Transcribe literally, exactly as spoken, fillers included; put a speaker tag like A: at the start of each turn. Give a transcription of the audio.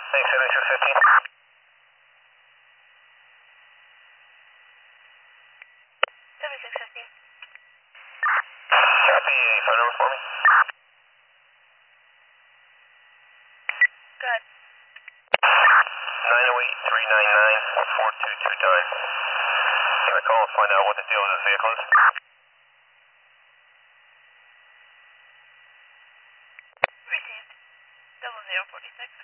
A: Thanks, seventy-six fifteen.
B: seventy-six fifteen.
A: Copy, any phone number for me?
B: Go ahead.
A: nine oh eight, three nine nine, four two two nine. Can I call and find out what the deal with this vehicle is?
B: Received. Double zero forty-six.